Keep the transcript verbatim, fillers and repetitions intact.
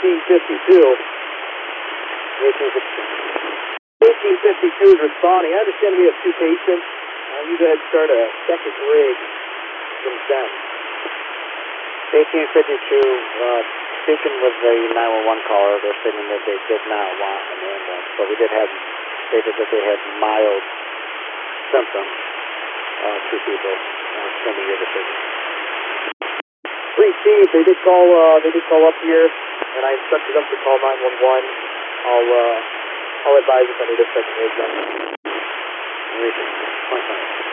eighteen fifty-two. eighteen fifty-two. eighteen fifty-two is responding. I understand we have two patients. Uh, you go ahead and start a second rig from them. eighteen fifty-two, uh, speaking with the nine one one caller, they're stating that they did not want an ambulance, but we did have stated that they had mild symptoms, uh, two people, uh, sending your decision. Please see, they did call, uh, they did call up here, and I instructed them to call nine one one. I'll, uh, I'll advise if I need a second rig done. Point five.